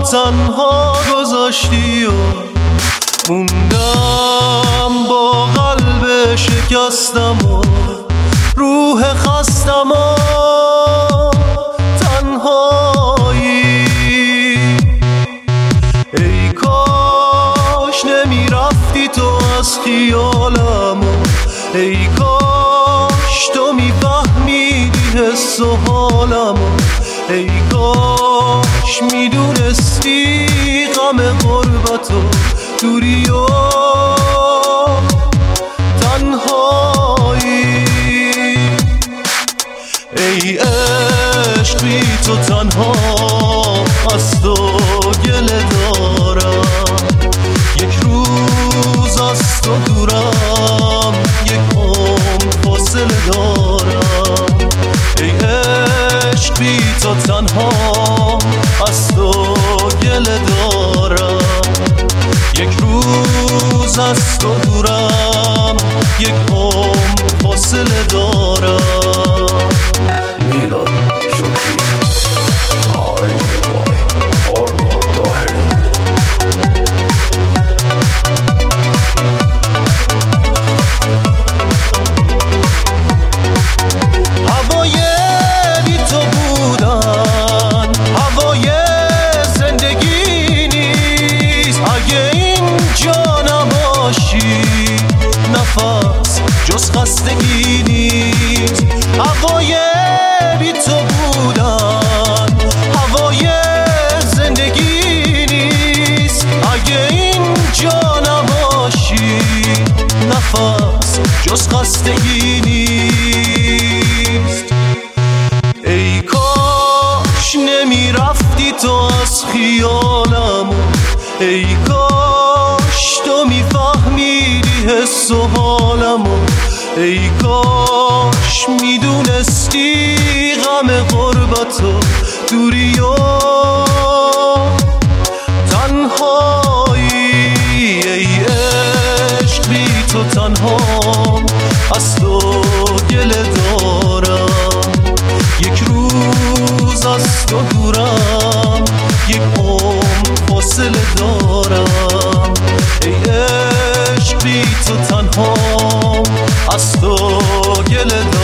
تنها گذاشتی و موندم با قلب شکستم و روح خستم و تنهایی. ای کاش نمیرفتی تو از خیالم و ای کاش تو میفهمیدی حس و حالم و ای کاش میدونستی غم غربت و دوری و تنهایی. ای عشق بی تو تنها از تو گله دارم، یک روز از تو دورم، یک عمر فاصله دارم. ای عشق بی تو تنها از تو گله دارم، یک روز از تو دورم، یک عمر فاصله دارم. میلاد شکری هوای بی تو بودن هوای زندگی نیست، اگه اینجا نباشی نفس جز خستگی نیست. هوای بی تو بودن هوای زندگی نیست، اگه اینجا نباشی نفس جز خستگی نیست. ای کاش نمیرفتی تو از خیالم و ای کاش تو میفهمیدی حس و حالم و ای کاش میدونستی غم غربت و دوری و تنهایی. ای عشق بی تو تنها از تو گله دارم، یک روز از تو دورم، یک عمر فاصله دارم. ای عشق بی تو تنها از تو گله دارم.